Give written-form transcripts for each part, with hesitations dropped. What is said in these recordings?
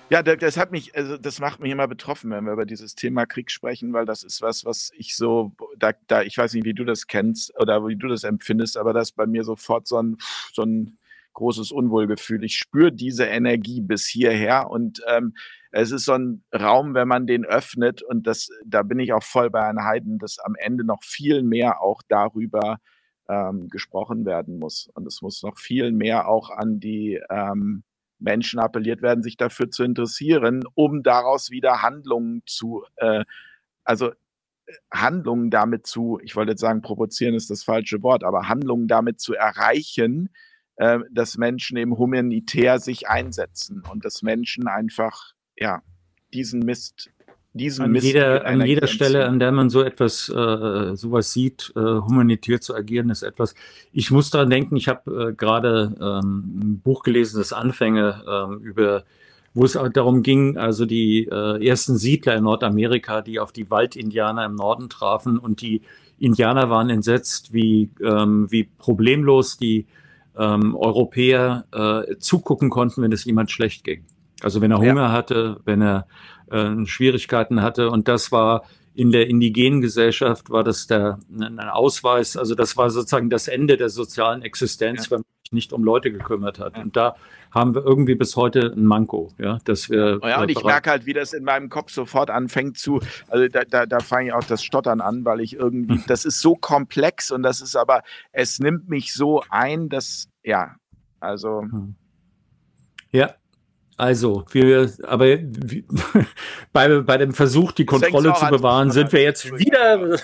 Ja, das hat mich, also das macht mich immer betroffen, wenn wir über dieses Thema Krieg sprechen, weil das ist was, was ich so, ich weiß nicht, wie du das kennst oder wie du das empfindest, aber das ist bei mir sofort so ein großes Unwohlgefühl. Ich spüre diese Energie bis hierher und es ist so ein Raum, wenn man den öffnet und da bin ich auch voll bei Herrn Heiden, dass am Ende noch viel mehr auch darüber gesprochen werden muss. Und es muss noch viel mehr auch an die Menschen appelliert werden, sich dafür zu interessieren, um daraus wieder also Handlungen damit ich wollte jetzt sagen, provozieren ist das falsche Wort, aber Handlungen damit zu erreichen, dass Menschen eben humanitär sich einsetzen und dass Menschen einfach, ja, diesen Mist, diesem Mist An Energie jeder Stelle, entziehen. an der man so etwas, sowas sieht, humanitär zu agieren, ist etwas. Ich muss daran denken, ich habe gerade ein Buch gelesen, das Anfänge über, wo es auch darum ging, also die ersten Siedler in Nordamerika, die auf die Waldindianer im Norden trafen und die Indianer waren entsetzt, wie problemlos die Europäer zugucken konnten, wenn es jemand schlecht ging. Also wenn er Ja, Hunger hatte, wenn er Schwierigkeiten hatte. Und das war in der indigenen Gesellschaft, war das ein Ausweis, also das war sozusagen das Ende der sozialen ja, Existenz, wenn man sich nicht um Leute gekümmert hat. ja. Und da haben wir irgendwie bis heute ein Manko, ja, dass Ja. wir Ja, und ich bereit. merke halt, wie das in meinem Kopf sofort anfängt also da fange ich auch das Stottern an, weil ich irgendwie, das ist so komplex und es nimmt mich so ein, ja, also, Ja, also, bei dem Versuch, die es fängt Kontrolle auch zu an zu bewahren, sind stottern. wir jetzt Entschuldigung, ja. wieder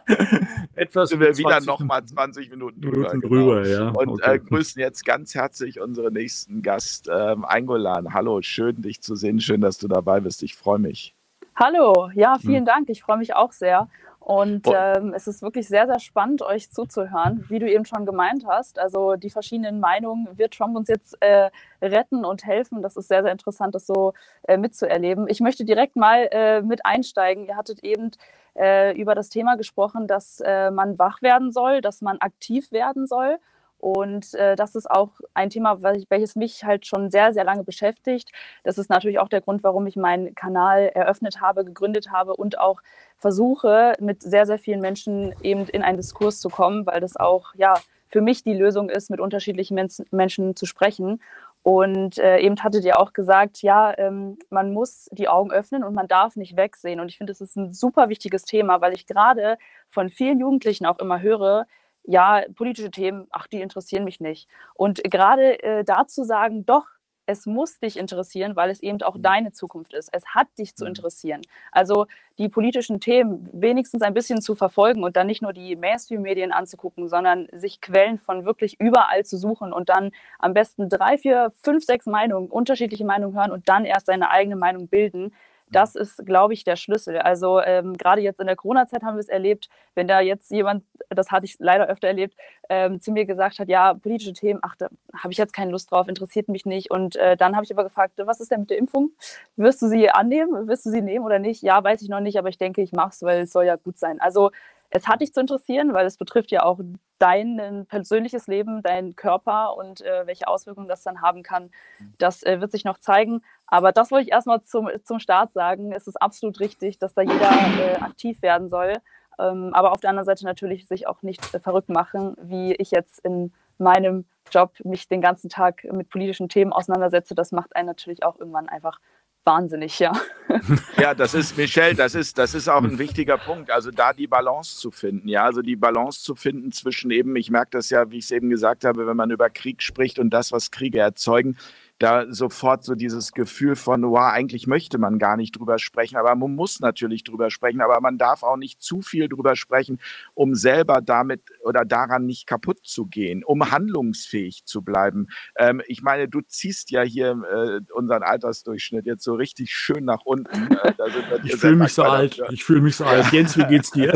etwas Sind über wir wieder 20 nochmal 20 Minuten drüber, Minuten genau. drüber, ja, Und okay. grüßen jetzt ganz herzlich unseren nächsten Gast, Eingolan. Hallo, schön dich zu sehen, schön, dass du dabei bist. Ich freue mich. Hallo, ja, vielen Dank. Ich freue mich auch sehr. Und Oh, es ist wirklich sehr, sehr spannend, euch zuzuhören, wie du eben schon gemeint hast. Also die verschiedenen Meinungen, wird Trump uns jetzt retten und helfen? Das ist sehr, sehr interessant, das so mitzuerleben. Ich möchte direkt mal mit einsteigen. Ihr hattet eben über das Thema gesprochen, dass man wach werden soll, dass man aktiv werden soll. Und das ist auch ein Thema, welches mich halt schon sehr, sehr lange beschäftigt. Das ist natürlich auch der Grund, warum ich meinen Kanal eröffnet habe, gegründet habe und auch versuche, mit sehr, sehr vielen Menschen eben in einen Diskurs zu kommen, weil das auch ja für mich die Lösung ist, mit unterschiedlichen Menschen zu sprechen. Und eben hattet ihr auch gesagt, ja, man muss die Augen öffnen und man darf nicht wegsehen. Und ich finde, das ist ein super wichtiges Thema, weil ich gerade von vielen Jugendlichen auch immer höre, ja, politische Themen, ach, die interessieren mich nicht. Und gerade dazu sagen, doch, es muss dich interessieren, weil es eben auch deine Zukunft ist. Es hat dich zu interessieren. Also die politischen Themen wenigstens ein bisschen zu verfolgen und dann nicht nur die Mainstream-Medien anzugucken, sondern sich Quellen von wirklich überall zu suchen und dann am besten 3, 4, 5, 6 Meinungen, unterschiedliche Meinungen hören und dann erst seine eigene Meinung bilden. Das ist, glaube ich, der Schlüssel. Also gerade jetzt in der Corona-Zeit haben wir es erlebt, wenn da jetzt jemand, das hatte ich leider öfter erlebt, zu mir gesagt hat, ja, politische Themen, ach, da habe ich jetzt keine Lust drauf, interessiert mich nicht. Und dann habe ich aber gefragt, was ist denn mit der Impfung? Wirst du sie annehmen? Wirst du sie nehmen oder nicht? Ja, weiß ich noch nicht, aber ich denke, ich mache es, weil es soll ja gut sein. Also es hat dich zu interessieren, weil es betrifft ja auch dein persönliches Leben, deinen Körper und welche Auswirkungen das dann haben kann. Das wird sich noch zeigen. Aber das wollte ich erstmal zum Start sagen. Es ist absolut richtig, dass da jeder aktiv werden soll. Aber auf der anderen Seite natürlich sich auch nicht verrückt machen, wie ich jetzt in meinem Job mich den ganzen Tag mit politischen Themen auseinandersetze. Das macht einen natürlich auch irgendwann einfach wahnsinnig, ja. ja, Michelle, das ist auch ein wichtiger Punkt. Also da die Balance zu finden, ja, also die Balance zu finden zwischen eben, ich merke das ja, wie ich es eben gesagt habe, wenn man über Krieg spricht und das, was Kriege erzeugen, da sofort so dieses Gefühl von, wow, eigentlich möchte man gar nicht drüber sprechen, aber man muss natürlich drüber sprechen, aber man darf auch nicht zu viel drüber sprechen, um selber damit oder daran nicht kaputt zu gehen, um handlungsfähig zu bleiben. Ich meine, du ziehst ja hier unseren Altersdurchschnitt jetzt so richtig schön nach unten. Da sind wir Ich dir sehr fühle mich so dankbar alt. dafür. Ich fühle mich so alt. Jens, wie geht's dir?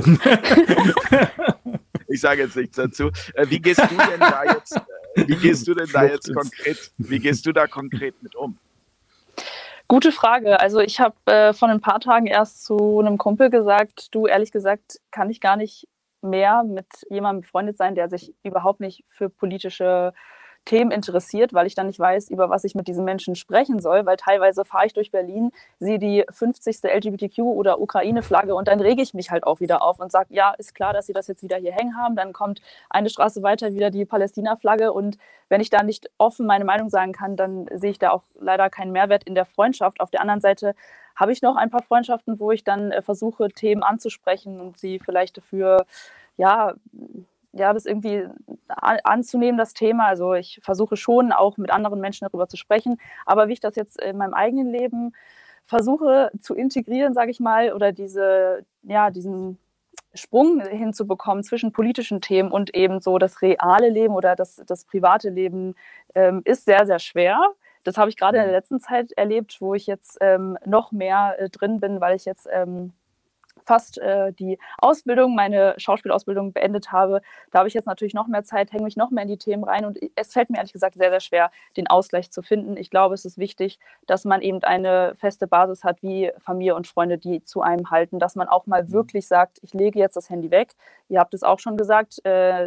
Ich sage jetzt nichts dazu. Wie gehst du denn da jetzt? Wie gehst du denn da jetzt konkret? Wie gehst du da konkret mit um? Gute Frage. Also ich habe vor ein paar Tagen erst zu einem Kumpel gesagt, du, ehrlich gesagt, kann ich gar nicht mehr mit jemandem befreundet sein, der sich überhaupt nicht für politische Themen interessiert, weil ich dann nicht weiß, über was ich mit diesen Menschen sprechen soll, weil teilweise fahre ich durch Berlin, sehe die 50. LGBTQ- oder Ukraine-Flagge und dann rege ich mich halt auch wieder auf und sage, ja, ist klar, dass sie das jetzt wieder hier hängen haben, dann kommt eine Straße weiter wieder die Palästina-Flagge und wenn ich da nicht offen meine Meinung sagen kann, dann sehe ich da auch leider keinen Mehrwert in der Freundschaft. Auf der anderen Seite habe ich noch ein paar Freundschaften, wo ich dann versuche, Themen anzusprechen und sie vielleicht dafür, ja, das irgendwie anzunehmen, das Thema. Also ich versuche schon auch mit anderen Menschen darüber zu sprechen. Aber wie ich das jetzt in meinem eigenen Leben versuche zu integrieren, sage ich mal, oder diesen Sprung hinzubekommen zwischen politischen Themen und eben so das reale Leben oder das private Leben, ist sehr, sehr schwer. Das habe ich gerade in der letzten Zeit erlebt, wo ich jetzt noch mehr drin bin, weil ich jetzt fast die Ausbildung, meine Schauspielausbildung beendet habe. Da habe ich jetzt natürlich noch mehr Zeit, hänge mich noch mehr in die Themen rein und es fällt mir ehrlich gesagt sehr, sehr schwer, den Ausgleich zu finden. Ich glaube, es ist wichtig, dass man eben eine feste Basis hat, wie Familie und Freunde, die zu einem halten, dass man auch mal wirklich sagt, ich lege jetzt das Handy weg. Ihr habt es auch schon gesagt,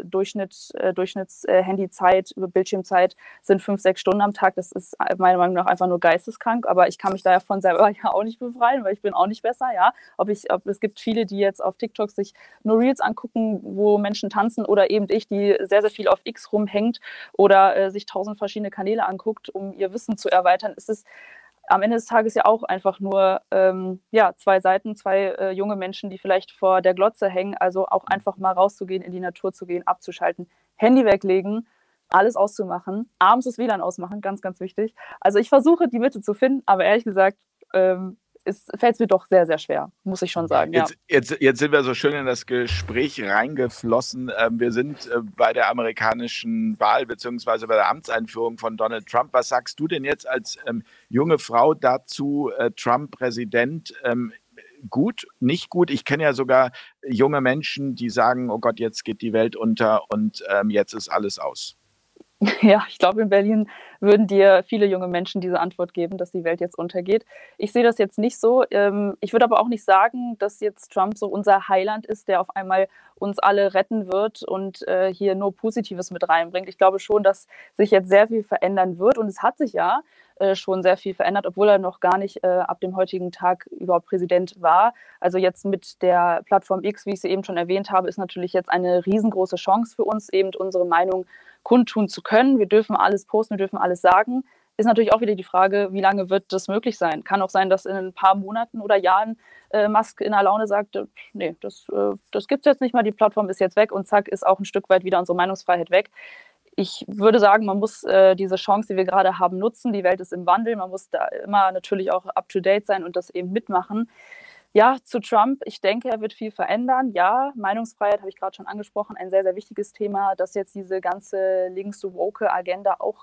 Durchschnitts-Handyzeit, Bildschirmzeit sind 5-6 Stunden am Tag. Das ist meiner Meinung nach einfach nur geisteskrank, aber ich kann mich davon selber ja auch nicht befreien, weil ich bin auch nicht besser, ja. Es gibt viele, die jetzt auf TikTok sich nur Reels angucken, wo Menschen tanzen oder eben ich, die sehr, sehr viel auf X rumhängt oder sich 1000 verschiedene Kanäle anguckt, um ihr Wissen zu erweitern. Es ist am Ende des Tages ja auch einfach nur zwei Seiten, zwei junge Menschen, die vielleicht vor der Glotze hängen. Also auch einfach mal rauszugehen, in die Natur zu gehen, abzuschalten, Handy weglegen, alles auszumachen, abends das WLAN ausmachen, ganz, ganz wichtig. Also ich versuche, die Mitte zu finden, aber ehrlich gesagt, fällt es mir doch sehr, sehr schwer, muss ich schon sagen. Jetzt sind wir so schön in das Gespräch reingeflossen. Wir sind bei der amerikanischen Wahl beziehungsweise bei der Amtseinführung von Donald Trump. Was sagst du denn jetzt als junge Frau dazu, Trump Präsident? Gut, nicht gut. Ich kenne ja sogar junge Menschen, die sagen, oh Gott, jetzt geht die Welt unter und jetzt ist alles aus. Ja, ich glaube, in Berlin würden dir viele junge Menschen diese Antwort geben, dass die Welt jetzt untergeht. Ich sehe das jetzt nicht so. Ich würde aber auch nicht sagen, dass jetzt Trump so unser Heiland ist, der auf einmal uns alle retten wird und hier nur Positives mit reinbringt. Ich glaube schon, dass sich jetzt sehr viel verändern wird und es hat sich ja schon sehr viel verändert, obwohl er noch gar nicht ab dem heutigen Tag überhaupt Präsident war. Also jetzt mit der Plattform X, wie ich sie eben schon erwähnt habe, ist natürlich jetzt eine riesengroße Chance für uns, eben unsere Meinung kundtun zu können. Wir dürfen alles posten, wir dürfen alles sagen. Ist natürlich auch wieder die Frage, wie lange wird das möglich sein? Kann auch sein, dass in ein paar Monaten oder Jahren Musk in der Laune sagt, nee, das gibt es jetzt nicht mal, die Plattform ist jetzt weg und zack, ist auch ein Stück weit wieder unsere Meinungsfreiheit weg. Ich würde sagen, man muss diese Chance, die wir gerade haben, nutzen. Die Welt ist im Wandel, man muss da immer natürlich auch up-to-date sein und das eben mitmachen. Ja, zu Trump, ich denke, er wird viel verändern. Ja, Meinungsfreiheit habe ich gerade schon angesprochen, ein sehr, sehr wichtiges Thema, dass jetzt diese ganze links-woke Agenda auch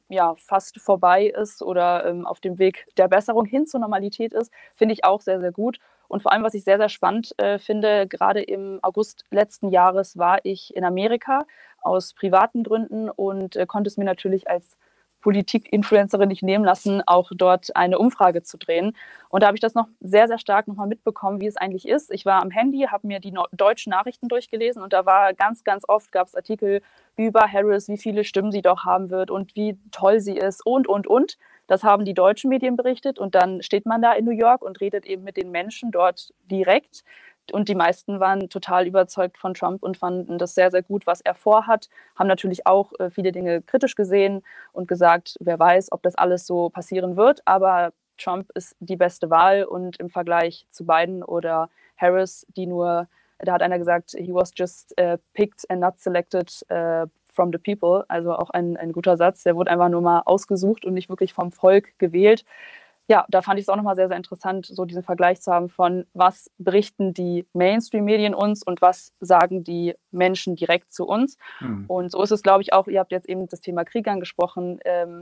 fast vorbei ist oder auf dem Weg der Besserung hin zur Normalität ist, finde ich auch sehr, sehr gut. Und vor allem, was ich sehr, sehr spannend finde, gerade im August letzten Jahres war ich in Amerika aus privaten Gründen und konnte es mir natürlich als Politik-Influencerin nicht nehmen lassen, auch dort eine Umfrage zu drehen. Und da habe ich das noch sehr, sehr stark nochmal mitbekommen, wie es eigentlich ist. Ich war am Handy, habe mir die deutschen Nachrichten durchgelesen und da war ganz, ganz oft, gab es Artikel über Harris, wie viele Stimmen sie doch haben wird und wie toll sie ist und. Das haben die deutschen Medien berichtet und dann steht man da in New York und redet eben mit den Menschen dort direkt. Und die meisten waren total überzeugt von Trump und fanden das sehr, sehr gut, was er vorhat. Haben natürlich auch viele Dinge kritisch gesehen und gesagt, wer weiß, ob das alles so passieren wird. Aber Trump ist die beste Wahl und im Vergleich zu Biden oder Harris, da hat einer gesagt, he was just picked and not selected from the people. Also auch ein guter Satz. Der wurde einfach nur mal ausgesucht und nicht wirklich vom Volk gewählt. Ja, da fand ich es auch nochmal sehr, sehr interessant, so diesen Vergleich zu haben von, was berichten die Mainstream-Medien uns und was sagen die Menschen direkt zu uns. Und so ist es, glaube ich, auch, ihr habt jetzt eben das Thema Krieg angesprochen,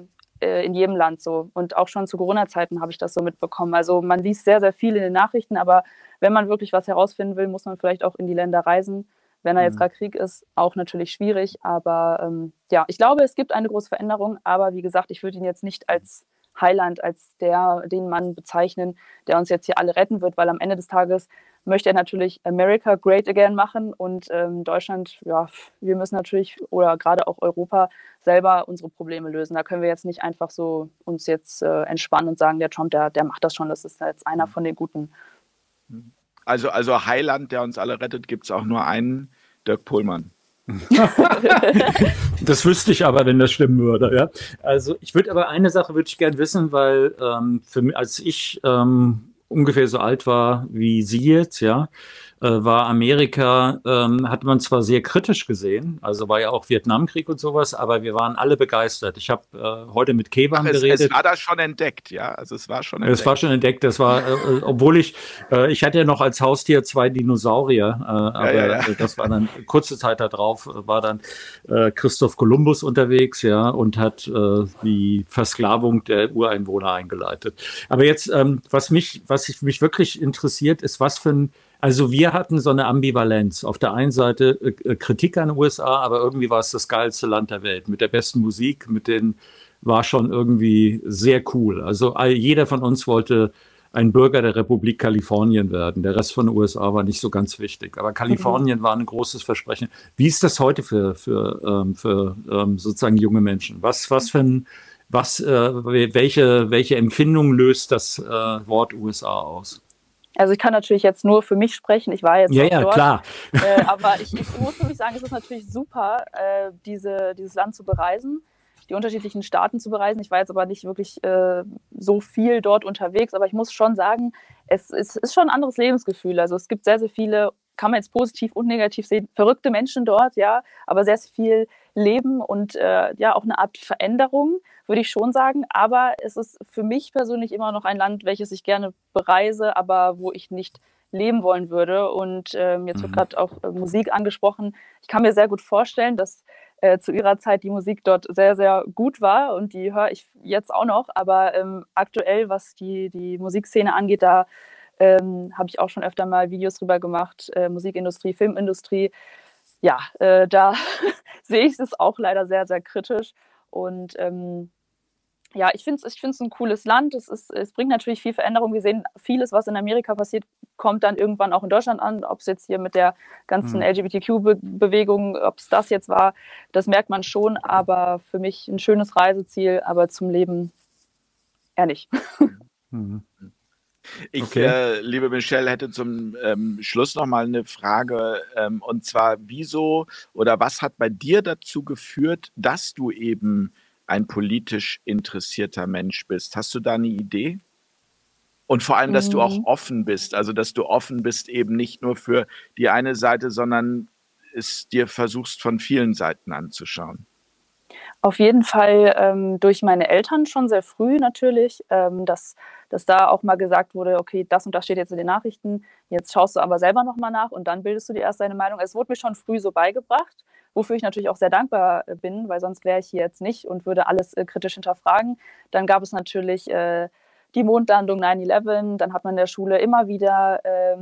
in jedem Land so. Und auch schon zu Corona-Zeiten habe ich das so mitbekommen. Also man liest sehr, sehr viel in den Nachrichten, aber wenn man wirklich was herausfinden will, muss man vielleicht auch in die Länder reisen. Wenn da jetzt gerade Krieg ist, auch natürlich schwierig. Aber ich glaube, es gibt eine große Veränderung. Aber wie gesagt, ich würde ihn jetzt nicht als Heiland, als den Mann bezeichnen, der uns jetzt hier alle retten wird, weil am Ende des Tages möchte er natürlich America great again machen und Deutschland, ja, wir müssen natürlich oder gerade auch Europa selber unsere Probleme lösen. Da können wir jetzt nicht einfach so uns jetzt entspannen und sagen, der Trump, der macht das schon, das ist jetzt einer von den Guten. Also Heiland, der uns alle rettet, gibt es auch nur einen, Dirk Pohlmann. Das wüsste ich aber, wenn das stimmen würde. Ja? Also ich würde aber eine Sache würde ich gerne wissen, weil für mich, als ich ungefähr so alt war wie Sie jetzt, ja, war Amerika, hat man zwar sehr kritisch gesehen, also war ja auch Vietnamkrieg und sowas, aber wir waren alle begeistert. Ich habe heute mit Keban geredet. Es war da schon entdeckt, ja, also es war schon entdeckt. Es war schon entdeckt, das war, obwohl ich hatte ja noch als Haustier 2 Dinosaurier, aber das war dann, kurze Zeit darauf war dann Christoph Kolumbus unterwegs, ja, und hat die Versklavung der Ureinwohner eingeleitet. Aber jetzt, was mich wirklich interessiert, ist, also wir hatten so eine Ambivalenz. Auf der einen Seite Kritik an den USA, aber irgendwie war es das geilste Land der Welt mit der besten Musik, war schon irgendwie sehr cool. Also jeder von uns wollte ein Bürger der Republik Kalifornien werden. Der Rest von den USA war nicht so ganz wichtig. Aber Kalifornien war ein großes Versprechen. Wie ist das heute für sozusagen junge Menschen? Welche Empfindung löst das Wort USA aus? Also ich kann natürlich jetzt nur für mich sprechen, ich war jetzt dort, klar. Aber ich muss für mich sagen, es ist natürlich super, dieses Land zu bereisen, die unterschiedlichen Staaten zu bereisen. Ich war jetzt aber nicht wirklich so viel dort unterwegs, aber ich muss schon sagen, es ist schon ein anderes Lebensgefühl. Also es gibt sehr, sehr viele, kann man jetzt positiv und negativ sehen, verrückte Menschen dort, ja, aber sehr, sehr viel Leben und auch eine Art Veränderung, würde ich schon sagen. Aber es ist für mich persönlich immer noch ein Land, welches ich gerne bereise, aber wo ich nicht leben wollen würde. Und jetzt wird gerade auch Musik angesprochen. Ich kann mir sehr gut vorstellen, dass zu ihrer Zeit die Musik dort sehr, sehr gut war und die höre ich jetzt auch noch. Aber aktuell, was die Musikszene angeht, da habe ich auch schon öfter mal Videos drüber gemacht, Musikindustrie, Filmindustrie. Ja, da sehe ich es auch leider sehr, sehr kritisch. Und ich finde es ein cooles Land. Es bringt natürlich viel Veränderung. Wir sehen, vieles, was in Amerika passiert, kommt dann irgendwann auch in Deutschland an. Ob es jetzt hier mit der ganzen LGBTQ-Bewegung, ob es das jetzt war, das merkt man schon. Aber für mich ein schönes Reiseziel, aber zum Leben eher nicht. Ich, liebe Michelle, hätte zum Schluss noch mal eine Frage, und zwar, wieso oder was hat bei dir dazu geführt, dass du eben ein politisch interessierter Mensch bist? Hast du da eine Idee? Und vor allem, dass du auch offen bist, also dass du offen bist eben nicht nur für die eine Seite, sondern es dir versuchst von vielen Seiten anzuschauen. Auf jeden Fall durch meine Eltern schon sehr früh natürlich, dass da auch mal gesagt wurde, okay, das und das steht jetzt in den Nachrichten, jetzt schaust du aber selber nochmal nach und dann bildest du dir erst deine Meinung. Es wurde mir schon früh so beigebracht, wofür ich natürlich auch sehr dankbar bin, weil sonst wäre ich hier jetzt nicht und würde alles kritisch hinterfragen. Dann gab es natürlich die Mondlandung 9/11, dann hat man in der Schule immer wieder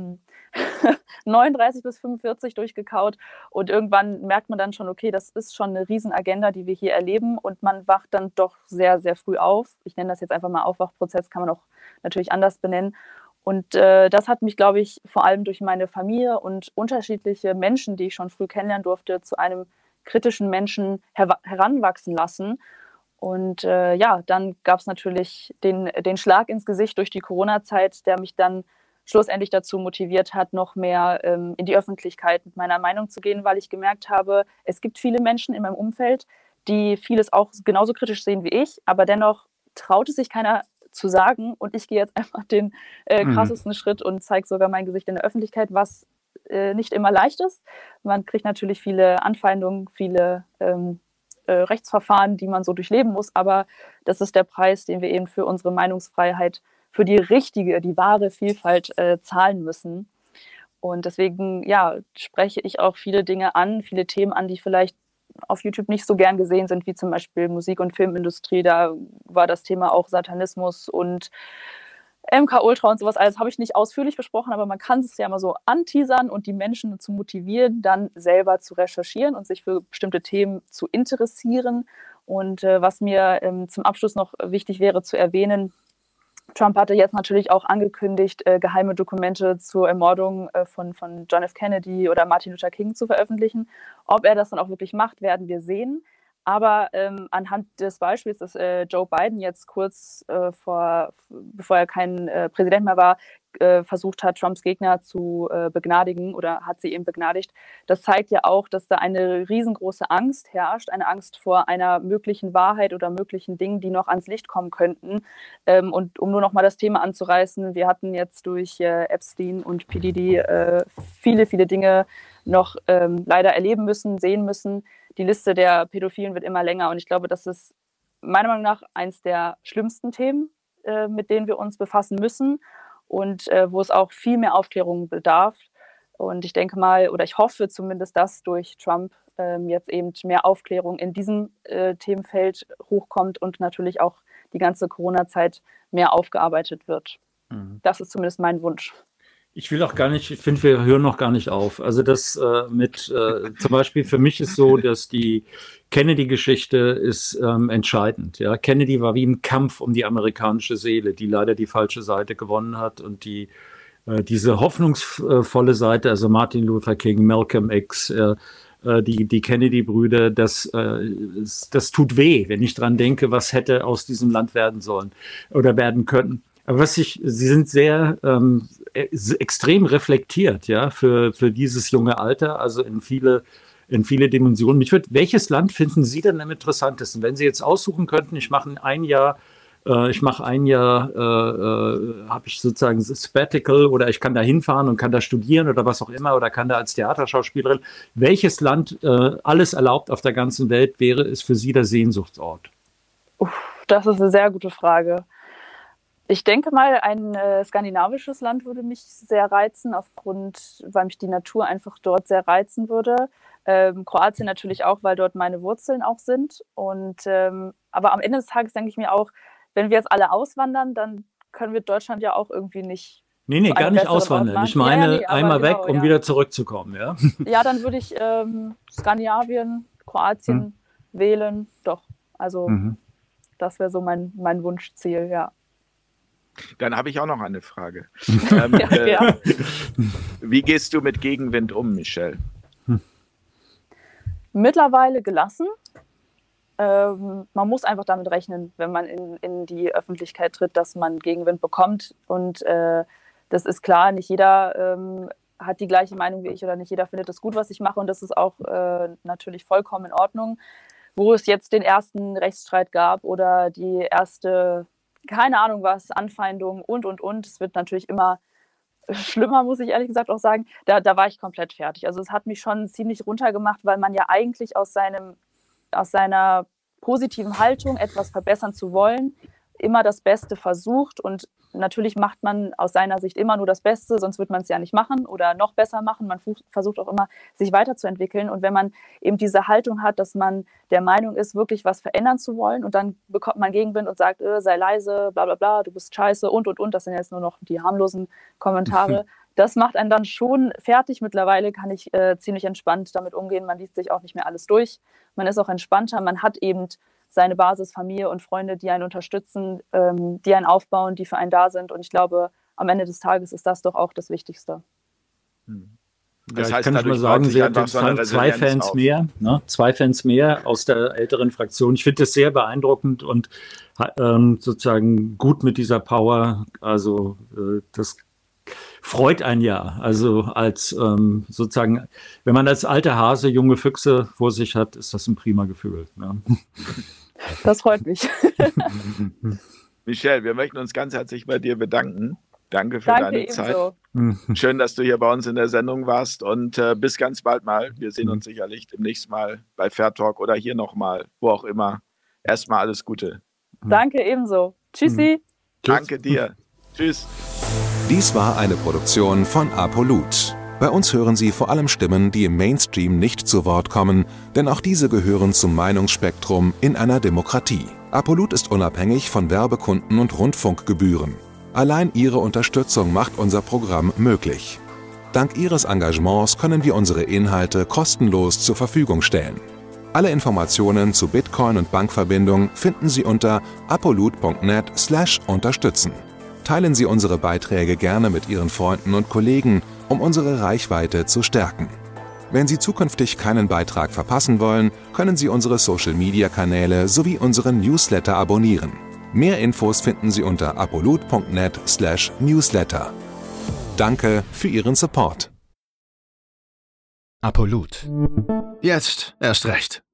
39 bis 45 durchgekaut und irgendwann merkt man dann schon, okay, das ist schon eine Riesenagenda, die wir hier erleben und man wacht dann doch sehr, sehr früh auf. Ich nenne das jetzt einfach mal Aufwachprozess, kann man auch natürlich anders benennen. Und das hat mich, glaube ich, vor allem durch meine Familie und unterschiedliche Menschen, die ich schon früh kennenlernen durfte, zu einem kritischen Menschen heranwachsen lassen. Und dann gab es natürlich den Schlag ins Gesicht durch die Corona-Zeit, der mich dann schlussendlich dazu motiviert hat, noch mehr in die Öffentlichkeit mit meiner Meinung zu gehen, weil ich gemerkt habe, es gibt viele Menschen in meinem Umfeld, die vieles auch genauso kritisch sehen wie ich, aber dennoch traut es sich keiner zu sagen und ich gehe jetzt einfach den krassesten Schritt und zeige sogar mein Gesicht in der Öffentlichkeit, was nicht immer leicht ist. Man kriegt natürlich viele Anfeindungen, viele Rechtsverfahren, die man so durchleben muss, aber das ist der Preis, den wir eben für unsere Meinungsfreiheit, für die richtige, die wahre Vielfalt zahlen müssen. Und deswegen, spreche ich auch viele Dinge an, viele Themen an, die vielleicht auf YouTube nicht so gern gesehen sind, wie zum Beispiel Musik- und Filmindustrie. Da war das Thema auch Satanismus und MK Ultra und sowas alles habe ich nicht ausführlich besprochen, aber man kann es ja mal so anteasern und die Menschen zu motivieren, dann selber zu recherchieren und sich für bestimmte Themen zu interessieren. Und was mir zum Abschluss noch wichtig wäre zu erwähnen, Trump hatte jetzt natürlich auch angekündigt, geheime Dokumente zur Ermordung von John F. Kennedy oder Martin Luther King zu veröffentlichen. Ob er das dann auch wirklich macht, werden wir sehen. Aber anhand des Beispiels, dass Joe Biden jetzt kurz bevor er kein Präsident mehr war, versucht hat, Trumps Gegner zu begnadigen oder hat sie eben begnadigt, das zeigt ja auch, dass da eine riesengroße Angst herrscht, eine Angst vor einer möglichen Wahrheit oder möglichen Dingen, die noch ans Licht kommen könnten. Und um nur noch mal das Thema anzureißen, wir hatten jetzt durch Epstein und P. Diddy viele, viele Dinge noch leider erleben müssen, sehen müssen. Die Liste der Pädophilen wird immer länger und ich glaube, das ist meiner Meinung nach eins der schlimmsten Themen, mit denen wir uns befassen müssen und wo es auch viel mehr Aufklärung bedarf. Und ich denke mal, oder ich hoffe zumindest, dass durch Trump jetzt eben mehr Aufklärung in diesem Themenfeld hochkommt und natürlich auch die ganze Corona-Zeit mehr aufgearbeitet wird. Mhm. Das ist zumindest mein Wunsch. Ich finde, wir hören noch gar nicht auf. Also das zum Beispiel für mich ist so, dass die Kennedy-Geschichte ist entscheidend. Ja? Kennedy war wie ein Kampf um die amerikanische Seele, die leider die falsche Seite gewonnen hat und diese hoffnungsvolle Seite, also Martin Luther King, Malcolm X, die Kennedy-Brüder, das tut weh, wenn ich dran denke, was hätte aus diesem Land werden sollen oder werden können. Aber sie sind sehr extrem reflektiert, ja, für dieses junge Alter, also in viele Dimensionen. Welches Land finden Sie denn am interessantesten? Wenn Sie jetzt aussuchen könnten, ich mache ein Jahr, habe ich sozusagen Sabbatical oder ich kann da hinfahren und kann da studieren oder was auch immer oder kann da als Theaterschauspielerin. Welches Land, alles erlaubt auf der ganzen Welt, wäre es für Sie der Sehnsuchtsort? Das ist eine sehr gute Frage. Ich denke mal, ein skandinavisches Land würde mich sehr reizen, weil mich die Natur einfach dort sehr reizen würde. Kroatien natürlich auch, weil dort meine Wurzeln auch sind. Aber am Ende des Tages denke ich mir auch, wenn wir jetzt alle auswandern, dann können wir Deutschland ja auch irgendwie nicht. Nee, gar nicht auswandern. Ich meine, einmal weg, um wieder zurückzukommen. Ja, ja, dann würde ich Skandinavien, Kroatien wählen. Doch, also das wäre so mein Wunschziel, ja. Dann habe ich auch noch eine Frage. Wie gehst du mit Gegenwind um, Michelle? Mittlerweile gelassen. Man muss einfach damit rechnen, wenn man in die Öffentlichkeit tritt, dass man Gegenwind bekommt. Und das ist klar, nicht jeder hat die gleiche Meinung wie ich oder nicht jeder findet es gut, was ich mache. Und das ist auch natürlich vollkommen in Ordnung. Wo es jetzt den ersten Rechtsstreit gab oder die erste, keine Ahnung was, Anfeindung und. Es wird natürlich immer schlimmer, muss ich ehrlich gesagt auch sagen. Da war ich komplett fertig. Also es hat mich schon ziemlich runtergemacht, weil man ja eigentlich aus seiner positiven Haltung, etwas verbessern zu wollen, immer das Beste versucht. Und natürlich macht man aus seiner Sicht immer nur das Beste, sonst wird man es ja nicht machen oder noch besser machen. Man versucht auch immer, sich weiterzuentwickeln. Und wenn man eben diese Haltung hat, dass man der Meinung ist, wirklich was verändern zu wollen und dann bekommt man Gegenwind und sagt, sei leise, bla bla bla, du bist scheiße und. Das sind jetzt nur noch die harmlosen Kommentare. Das macht einen dann schon fertig. Mittlerweile kann ich ziemlich entspannt damit umgehen. Man liest sich auch nicht mehr alles durch. Man ist auch entspannter. Man hat eben seine Basis, Familie und Freunde, die einen unterstützen, die einen aufbauen, die für einen da sind. Und ich glaube, am Ende des Tages ist das doch auch das Wichtigste. Das heißt, kann ich mal sagen, sie hat zwei Fans mehr, ne? 2 Fans mehr aus der älteren Fraktion. Ich finde das sehr beeindruckend und sozusagen gut mit dieser Power. Also das freut einen ja. Also als sozusagen, wenn man als alter Hase junge Füchse vor sich hat, ist das ein prima Gefühl. Ne? Das freut mich. Michelle, wir möchten uns ganz herzlich bei dir bedanken. Danke für deine Zeit. Schön, dass du hier bei uns in der Sendung warst und bis ganz bald mal. Wir sehen uns sicherlich demnächst mal bei Fair Talk oder hier nochmal, wo auch immer. Erstmal alles Gute. Danke ebenso. Tschüssi. Danke dir. Tschüss. Dies war eine Produktion von Apolut. Bei uns hören Sie vor allem Stimmen, die im Mainstream nicht zu Wort kommen, denn auch diese gehören zum Meinungsspektrum in einer Demokratie. Apolut ist unabhängig von Werbekunden und Rundfunkgebühren. Allein Ihre Unterstützung macht unser Programm möglich. Dank Ihres Engagements können wir unsere Inhalte kostenlos zur Verfügung stellen. Alle Informationen zu Bitcoin und Bankverbindung finden Sie unter apollut.net/unterstützen. Teilen Sie unsere Beiträge gerne mit Ihren Freunden und Kollegen, um unsere Reichweite zu stärken. Wenn Sie zukünftig keinen Beitrag verpassen wollen, können Sie unsere Social-Media-Kanäle sowie unseren Newsletter abonnieren. Mehr Infos finden Sie unter apollut.net/newsletter. Danke für Ihren Support. Apollut. Jetzt erst recht.